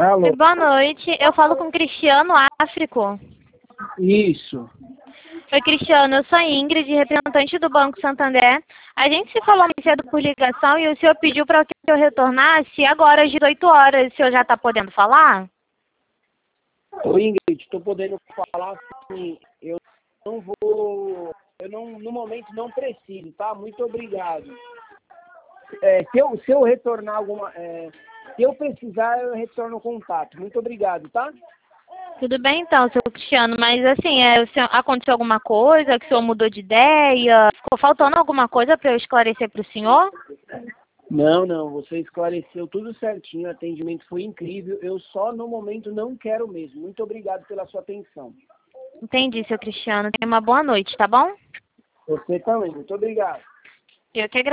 Alô? Boa noite, eu falo com Cristiano Áfrico. Isso. Oi, Cristiano, eu sou a Ingrid, representante do Banco Santander. A gente se falou mais cedo por ligação e o senhor pediu para que eu retornasse agora às 18 horas. O senhor já está podendo falar? Oi, Ingrid, estou podendo falar assim, eu no momento não preciso, tá? Muito obrigado. Se eu retornar se eu precisar, eu retorno o contato. Muito obrigado, tá? Tudo bem então, seu Cristiano, mas assim, aconteceu alguma coisa, que o senhor mudou de ideia? Ficou faltando alguma coisa para eu esclarecer para o senhor? Não, você esclareceu tudo certinho, o atendimento foi incrível, eu só no momento não quero mesmo. Muito obrigado pela sua atenção. Entendi, seu Cristiano. Tenha uma boa noite, tá bom? Você também, muito obrigado. Eu que agradeço.